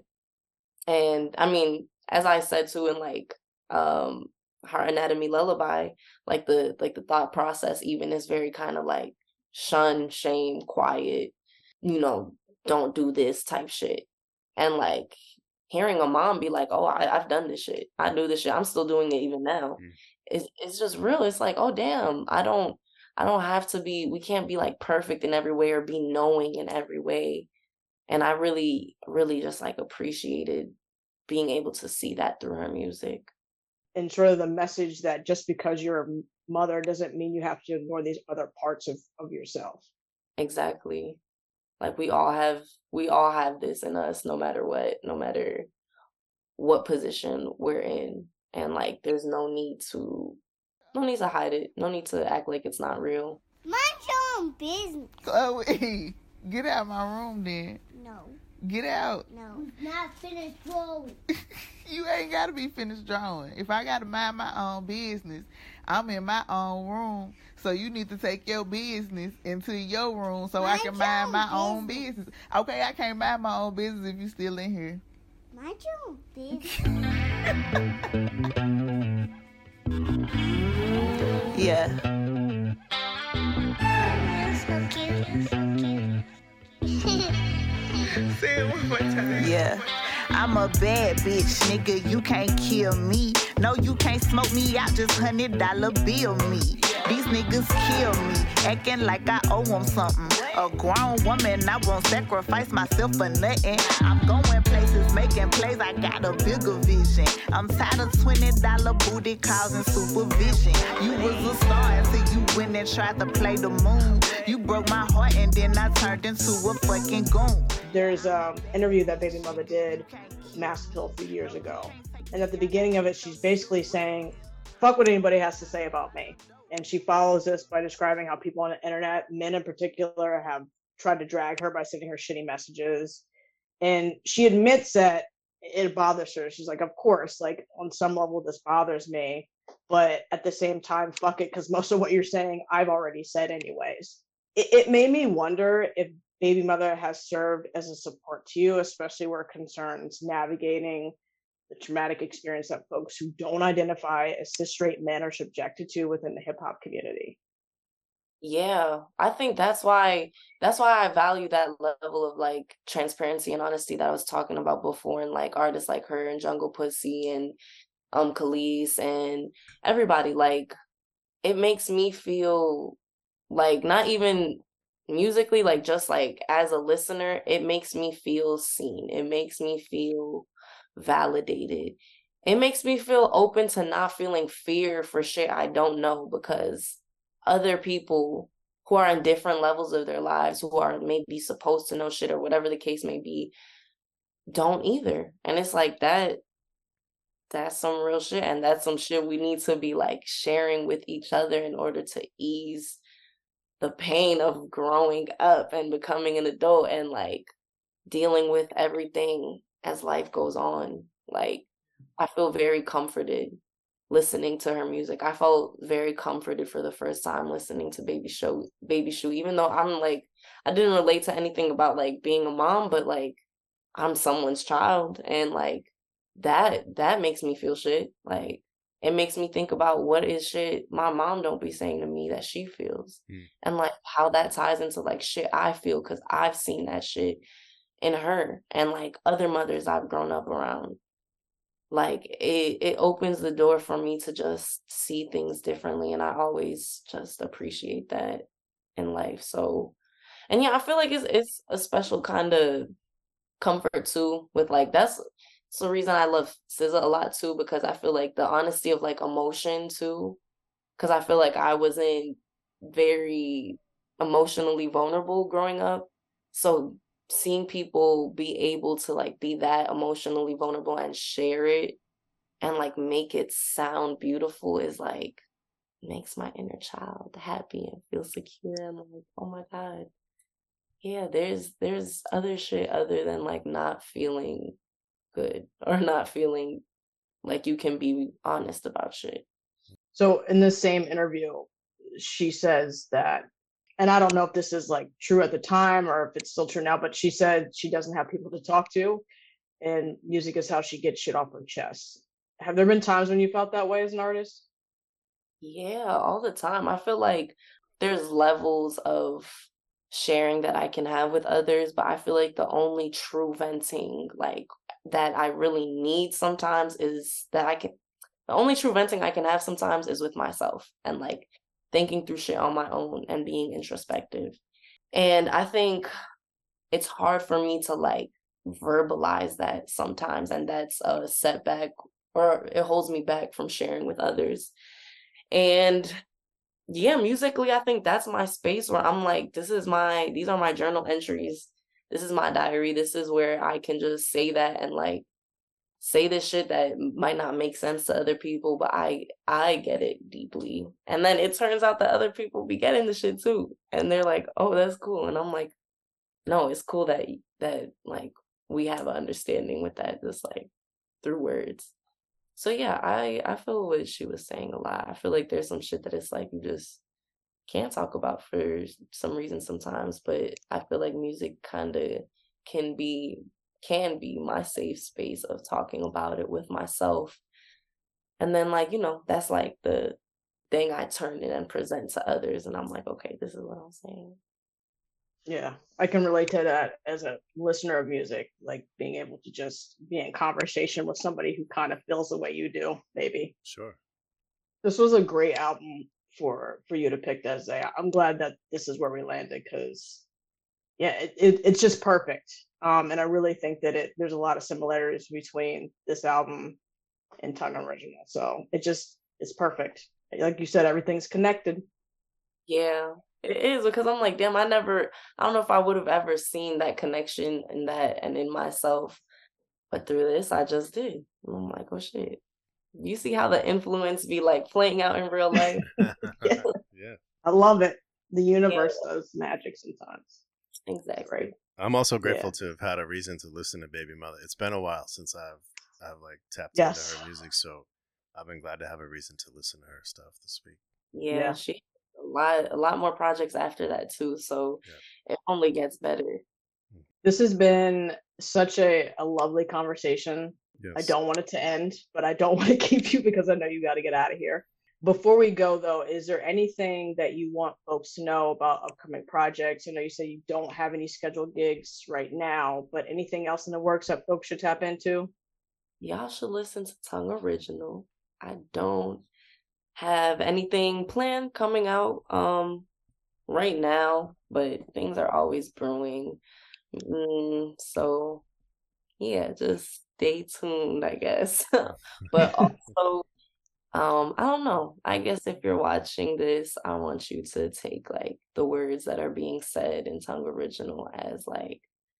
And I mean, as I said too in like um her Anatomy Lullaby, like the like the thought process even is very kind of like shun, shame, quiet, you know, don't do this type shit. And like hearing a mom be like, oh, I, I've done this shit. I do this shit. I'm still doing it even now. Mm. It's it's just real. It's like, oh damn, I don't I don't have to be we can't be like perfect in every way or be knowing in every way. And I really, really just like appreciated being able to see that through her music. And sort of the message that just because you're a m- mother doesn't mean you have to ignore these other parts of, of yourself. Exactly. Like we all have we all have this in us no matter what, no matter what position we're in. And like there's no need to no need to hide it. No need to act like it's not real. Mind your own business. Chloe, get out of my room then. No, Get out. no. Not finished drawing. You ain't got to be finished drawing. If I got to mind my own business, I'm in my own room. So you need to take your business into your room so I Mind can your mind own my own business. business. Okay, I can't mind my own business if you still in here. Mind your own business. Yeah. You're so cute. You're so cute. Say it one more time. Yeah. I'm a bad bitch, nigga, you can't kill me. No, you can't smoke me out, just hundred dollar bill me. These niggas kill me, acting like I owe them something. A grown woman, I won't sacrifice myself for nothing. I'm going places, making plays, I got a bigger vision. I'm tired of twenty dollar booty calls and supervision. You was a star until you went and tried to play the moon. You broke my heart and then I turned into a fucking goon. There's an interview that Baby Mother did, Mass Pill, a few years ago. And at the beginning of it, she's basically saying, fuck what anybody has to say about me. And she follows this by describing how people on the internet, men in particular, have tried to drag her by sending her shitty messages. And she admits that it bothers her. She's like, of course, like on some level this bothers me, but at the same time, fuck it, because most of what you're saying I've already said anyways. It, it made me wonder if Baby Mother has served as a support to you, especially where it concerns navigating the traumatic experience that folks who don't identify as cis straight men are subjected to within the hip hop community. Yeah, I think that's why that's why I value that level of like transparency and honesty that I was talking about before, and like artists like her and Jungle Pussy and um Khalees and everybody. Like, it makes me feel like, not even musically, like just like as a listener, it makes me feel seen. It makes me feel validated. It makes me feel open to not feeling fear for shit I don't know, because other people who are in different levels of their lives, who are maybe supposed to know shit or whatever the case may be, don't either. And it's like that, that's some real shit. And that's some shit we need to be like sharing with each other in order to ease the pain of growing up and becoming an adult and like dealing with everything as life goes on. Like, I feel very comforted listening to her music. I felt very comforted for the first time listening to Baby Show, Baby Shoe, even though I'm like, I didn't relate to anything about like being a mom, but like I'm someone's child, and like that that makes me feel shit. Like, it makes me think about what is shit my mom don't be saying to me that she feels, Mm. and like how that ties into like shit I feel, because I've seen that shit in her and like other mothers I've grown up around. Like, it, it opens the door for me to just see things differently. And I always just appreciate that in life. So, and yeah, I feel like it's, it's a special kind of comfort too with like, that's, that's the reason I love S Z A a lot too, because I feel like the honesty of like emotion too, because I feel like I wasn't very emotionally vulnerable growing up. So seeing people be able to like be that emotionally vulnerable and share it and like make it sound beautiful is like, makes my inner child happy and feel secure. And I'm like, oh my God. Yeah, there's there's other shit other than like not feeling good or not feeling like you can be honest about shit. So in this same interview, she says that, and I don't know if this is like true at the time or if it's still true now, but she said she doesn't have people to talk to, and music is how she gets shit off her chest. Have there been times when you felt that way as an artist? Yeah, all the time. I feel like there's levels of sharing that I can have with others, but I feel like the only true venting like that I really need sometimes is that I can the only true venting I can have sometimes is with myself and like thinking through shit on my own and being introspective. And I think it's hard for me to like verbalize that sometimes, and that's a setback, or it holds me back from sharing with others. And yeah, musically, I think that's my space where I'm like, this is my, these are my journal entries. This is my diary. This is where I can just say that and like say this shit that might not make sense to other people, but I I get it deeply. And then it turns out that other people be getting the shit too. And they're like, oh, that's cool. And I'm like, no, it's cool that that like we have an understanding with that, just like through words. So yeah, I I feel what she was saying a lot. I feel like there's some shit that it's like you just can't talk about for some reason sometimes, but I feel like music kind of can be can be my safe space of talking about it with myself. And then like, you know, that's like the thing I turn in and present to others, and I'm like, okay, this is what I'm saying. Yeah, I can relate to that as a listener of music, like being able to just be in conversation with somebody who kind of feels the way you do, maybe. Sure. This was a great album for for you to pick, Desiree. I'm glad that this is where we landed, because yeah, it, it, it's just perfect. Um, and I really think that it there's a lot of similarities between this album and Tongue Original. So it just it's perfect. Like you said, everything's connected. Yeah, it is, because I'm like, damn, I never, I don't know if I would have ever seen that connection in that and in myself, but through this, I just did. And I'm like, oh shit. You see how the influence be like playing out in real life? Yeah. Yeah. I love it. The universe yeah. does magic sometimes. Exactly. Great. I'm also grateful yeah. to have had a reason to listen to Baby Mother. It's been a while since I've I've like tapped yes. into her music, so I've been glad to have a reason to listen to her stuff this week. Yeah, yeah. she a lot a lot more projects after that too, so yeah. it only gets better. This has been such a, a lovely conversation. Yes. I don't want it to end, but I don't want to keep you because I know you got to get out of here. Before we go, though, is there anything that you want folks to know about upcoming projects? I know you say you don't have any scheduled gigs right now, but anything else in the works that folks should tap into? Y'all should listen to Tongue Original. I don't have anything planned coming out um, right now, but things are always brewing. Mm, so, yeah, just stay tuned, I guess. But also, um, I don't know. I guess if you're watching this, I want you to take like the words that are being said in Tongue Original as like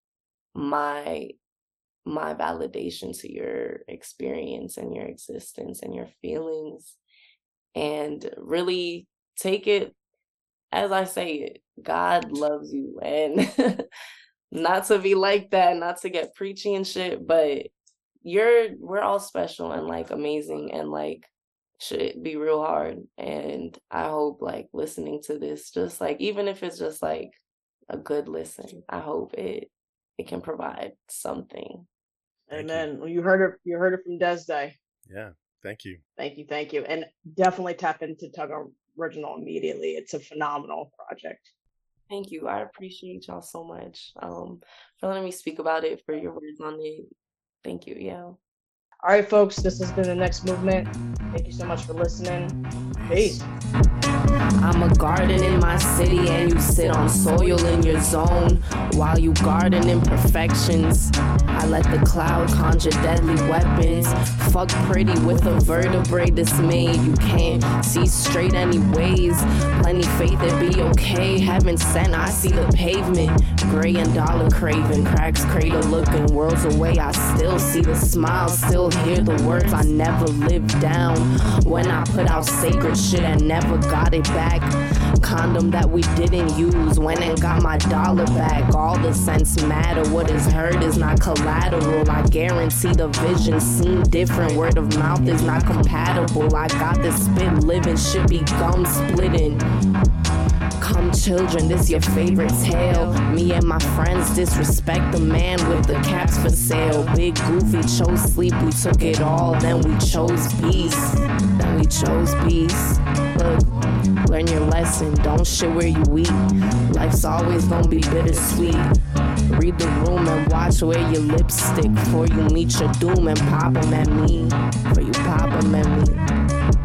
my my validation to your experience and your existence and your feelings, and really take it as I say it. God loves you, and not to be like that, not to get preachy and shit, but you're we're all special and like amazing and like should be real hard. And I hope like listening to this, just like even if it's just like a good listen, I hope it it can provide something. Thank Amen. You. Well, you heard it. You heard it from Des Day. Yeah. Thank you. Thank you. Thank you. And definitely tap into Tongue Original immediately. It's a phenomenal project. Thank you. I appreciate y'all so much um, for letting me speak about it, for your words on it. Thank you. Yeah. All right, folks. This has been The Next Movement. Thank you so much for listening. Peace. I'm a garden in my city and you sit on soil in your zone while you garden imperfections. I let the cloud conjure deadly weapons. Fuck pretty with a vertebrae dismayed. You can't see straight anyways. Plenty faith it be okay. Heaven sent, I see the pavement. Gray and dollar craving. Cracks cradle looking worlds away. I still see the smile. Still hear the words I never lived down. When I put out sacred shit and never got it back. Condom that we didn't use, went and got my dollar back. All the sense matter, what is heard is not collateral. I guarantee the vision seen different. Word of mouth is not compatible. I got this spit living, should be gum splitting. Come children, this your favorite tale. Me and my friends disrespect the man with the caps for sale. Big Goofy chose sleep, we took it all, then we chose peace. Then we chose peace. Look, learn your lesson, don't shit where you eat. Life's always gonna be bittersweet. Read the room and watch where your lips stick before you meet your doom and pop 'em at me. Before you pop 'em at me.